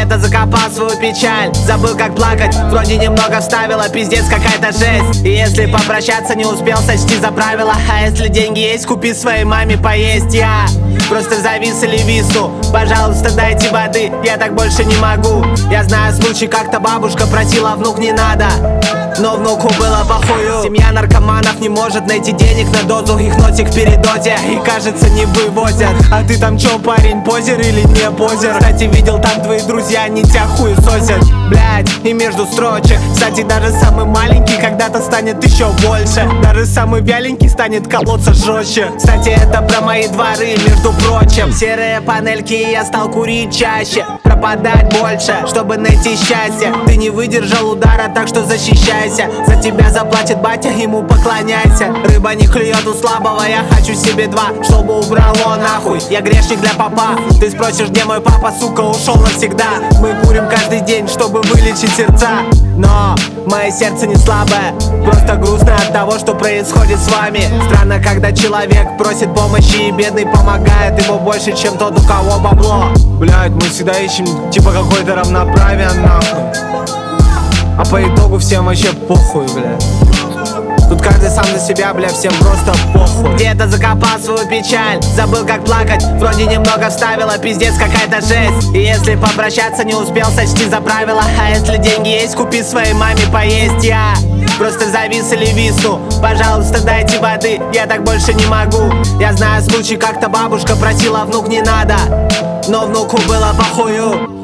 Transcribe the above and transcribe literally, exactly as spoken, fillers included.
Где-то закопал свою печаль, забыл как плакать, вроде немного вставила, пиздец какая-то жесть. И если попрощаться не успел, сочти за правило. А если деньги есть, купи своей маме поесть. Я просто завис или висну, пожалуйста, дайте воды, я так больше не могу. Я знаю случай, как-то бабушка просила, внук не надо, но внуку было похую. Семья наркоманов не может найти денег на дозу, их носик в передозе и кажется не вывозят. А ты там чё, парень, позер или не позер? Кстати, видел, там твои друзья, они тебя хуесосят. Блять, и между строчек, кстати, даже самый маленький когда-то станет еще больше. Даже самый вяленький станет колоться жестче. Кстати, это про мои дворы, между прочим. Серые панельки, я стал курить чаще, пропадать больше, чтобы найти счастье. Ты не выдержал удара, так что защищайся. За тебя заплатит батя, ему поклоняйся. Рыба не клюет у слабого, я хочу себе два, чтобы убрало нахуй. Я грешник для папа. Ты спросишь, где мой папа, сука, ушел навсегда. Мы курим каждый день, чтобы вылечить сердца. Но мое сердце не слабое, просто грустно от того, что происходит с вами. Странно, когда человек просит помощи и бедный помогает ему больше, чем тот, у кого бабло. Блять, мы всегда ищем типа какое-то равноправие, нахуй. А по итогу всем вообще похуй, блядь. Тут каждый сам за себя, бля, всем просто похуй. Где-то закопал свою печаль, забыл как плакать, вроде немного вставила, пиздец какая-то жесть. И если попрощаться не успел, сочти за правило. А если деньги есть, купи своей маме поесть. Я просто завис или висну, пожалуйста, дайте воды, я так больше не могу. Я знаю случай, как-то бабушка просила, внук не надо, но внуку было похую.